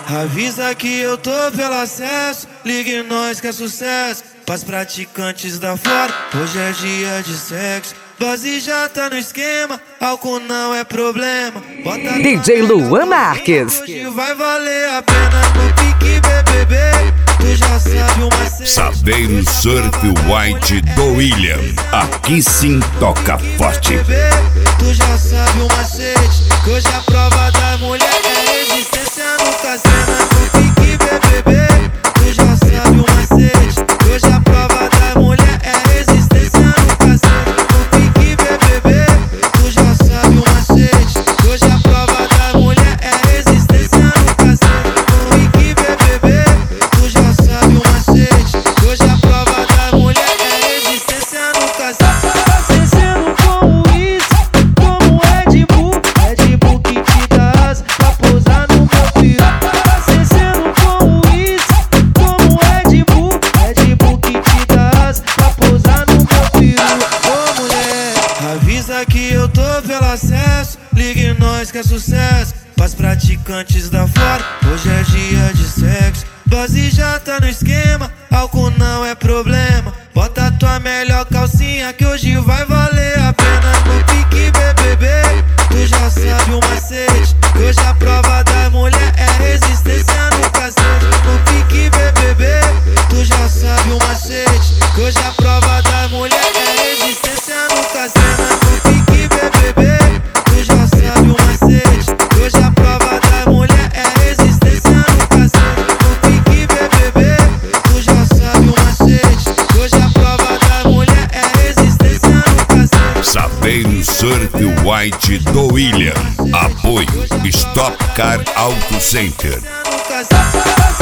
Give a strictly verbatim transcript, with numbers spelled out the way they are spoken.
Avisa que eu tô pelo acesso, ligue nós que é sucesso. Pras praticantes da fora, hoje é dia de sexo. Dose já tá no esquema, álcool não é problema. Bota D J Luan Marques. Hoje vai valer a pena no pique B B B. Tu já sabe o macete. Saveiro Surf White do William. Aqui sim toca forte. Tu já sabe o macete. Que hoje a prova da mulher é resistência no cacena no pique B B B. Tu já sabe o macete. Que hoje a prova da mulher é resistência no cacena no pique B B B. Tu já sabe o macete. Que hoje a prova da mulher é resistência no cacena no pique B B B. Tu já sabe o macete. Que hoje a prova da mulher é resistência no cacena. Descendo com o uísque, como Red Bull, Red Bull que te dá asa pra pousar no meu piru. Descendo com o uísque, como Red Bull, Red Bull que te dá asa pra pousar no meu piru. Ô mulher, avisa que eu tô pelo acesso, ligue nós que é sucesso. Pras praticantes da fora, hoje é dia de sexo. Dose já tá no esquema, álcool não é problema. Bota tua melhor calcinha que hoje vai valer a pena no pique B B B. Tu já sabe o macete. Que hoje a prova da mulher é resistência no cacete no pique B B B. Tu já sabe o macete. Que hoje a prova da mulher é resistência no cacete no pique B B B. Tu já sabe o macete. Que hoje a prova da mulher é resistência no cacete no pique B B B. Tu já sabe o macete. Que hoje a prova da mulher é resistência no cacete. Saveiro Surf White do William. Apoio Stop Car Auto Center. No cacete.